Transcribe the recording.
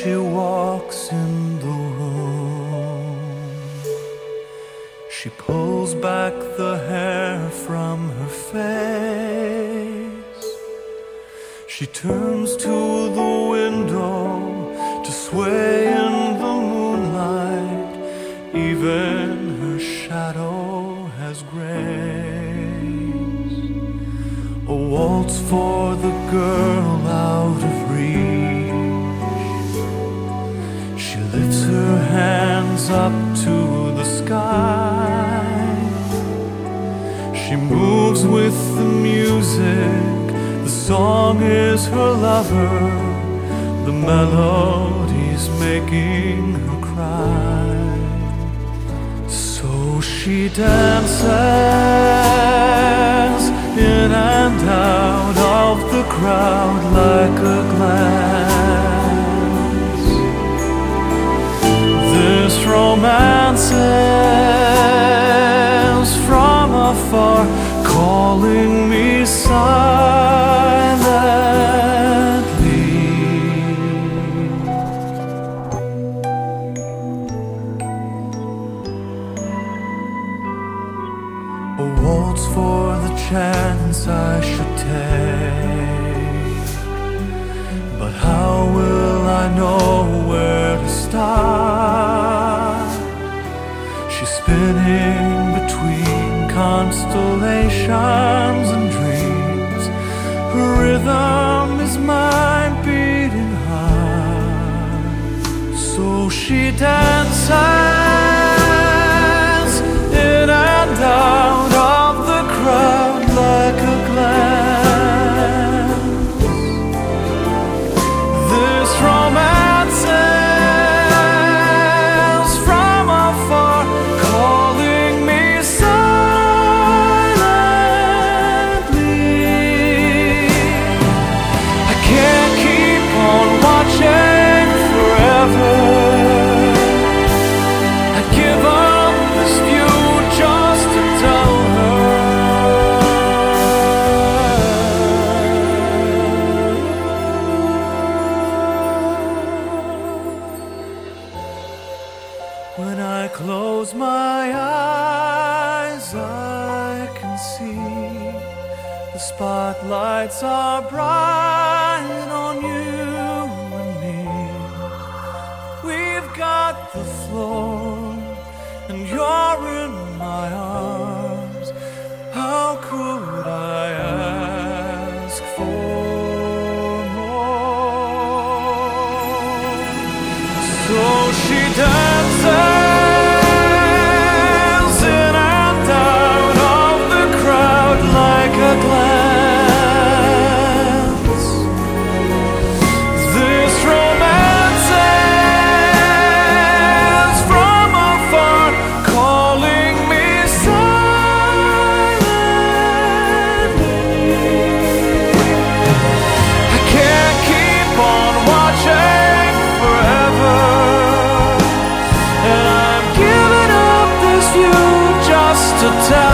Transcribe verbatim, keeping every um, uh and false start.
she walks in the room, she pulls back the hair from her face. She turns to the window to sway in the moonlight. Even her shadow has grace. A waltz for the girl out of reach. She lifts her hands up to the sky. She moves with the music. The song is her lover. The melody's making her cry. So she dances in and out of the crowd like a glance. This romance is from afar, calling me silently. A waltz for the chance I should take, but how will I know where to start? She's spinning between constellations and dreams. Her rhythm is my beating heart. So she dances in and out of the crowd like a glance. This romance is from afar, calling me silently. I can't keep on watching forever. I'd give up this view just to tell her. When I close my eyes, I can see the spotlights are bright on you and me. We've got the floor, and you're in my arms. How could I ask for more? So she dances in and out of the crowd like a glance. This romance is from afar, calling me silently. I can't keep on watching forever, and I'm giving up this view just to tell